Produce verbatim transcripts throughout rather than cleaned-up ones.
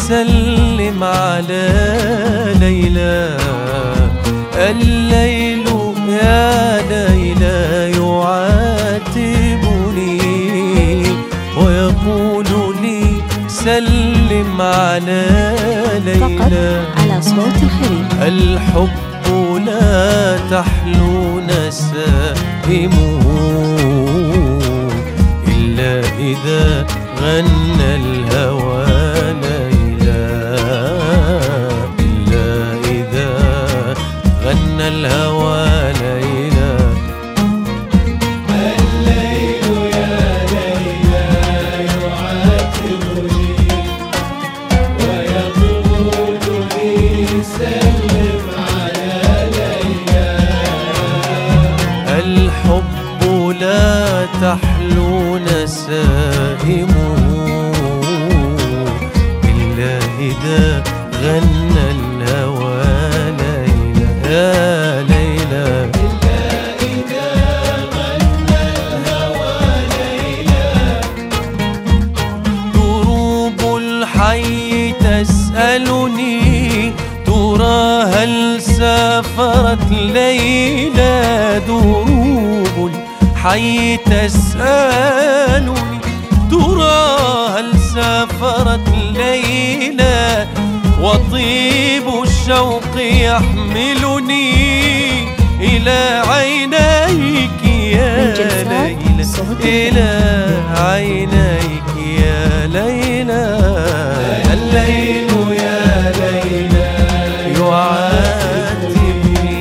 سلم على ليلى. الليل يا ليلى يعاتبني ويقول لي سلم على ليلى. فقط على صوت الخليج. الحب لا تحلو نسائمه إلا إذا غنى الهوى ليلى، إلا إذا غنى الهوى ليلى. الليل يا ليلى يعاتبني ويقول لي سلم على ليلى. الحب لا تحلو نسائمه إلا إذا غنى الهوى ليلى، يا ليلى. إلا إذا غنى الهوى ليلى. دروب الحي تسألني ترى هل سافرت ليلى. دروب الحي تسألني ترى هل سافرت ليلى. وطيب الشوق يحملني إلى عينيك يا ليلى، إلى عينيك يا ليلى. الليل يا ليلى يعاتبني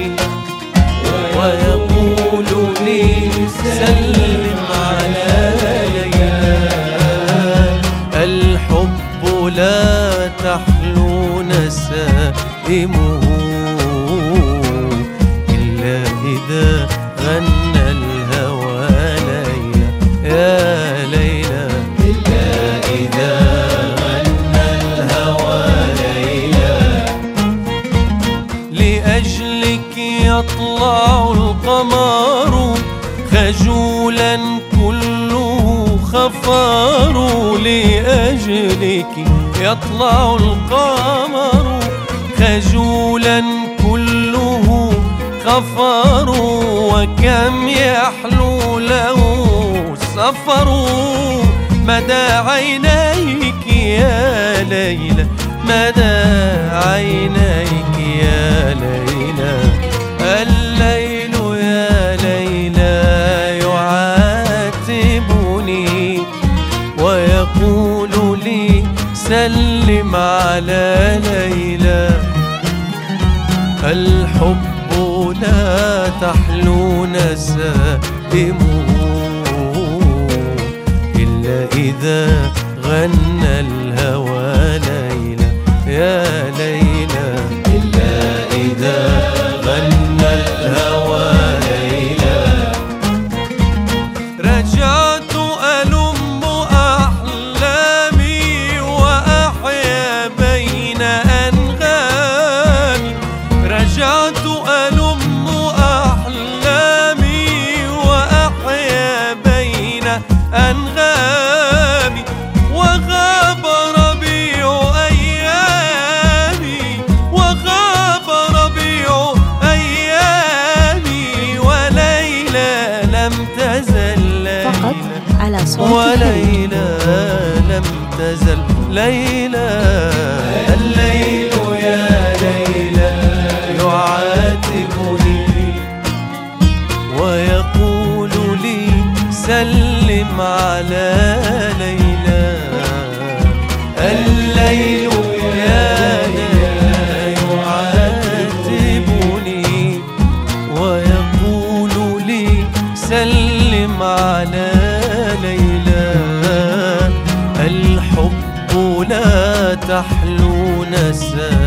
ويقول لي سلم على ليلى. الحب لا تحلو نسائمه إلا إذا غنى الهوى ليلى، يا ليلى. إلا إذا غنى الهوى ليلى. لأجلك يطلع القمر خجولا كله خفار. لأجلك يطلع القمر خجولا كله خفار. وكم يحلو له سفر مدى عينيك يا ليلى، مدى عينيك يا ليلى. الليل يا ليلى يعاتبني ويقول لي سلم على ليلى. الحب لا تحلو نسائمه إلا إذا غنى الهوى ليلى، يا ليلى. إلا إذا غنى الهوى ليلى. رجعت ألم أحلامي وأحيا بين أنغامي. رجعت ألم أحلامي وأحيا بين أنغامي. وغاب ربيع أيامي، وغاب ربيع أيامي. وليلى لم تزل فقط على صوت الخليج. وليلى لم تزل ليلى. الليل يا ليلى يعاتبني ويقول لي سلم على ليلى. الليل يا ليلى يعاتبني ويقول لي سلم على ليلى. الحب لا تحلو نسائمه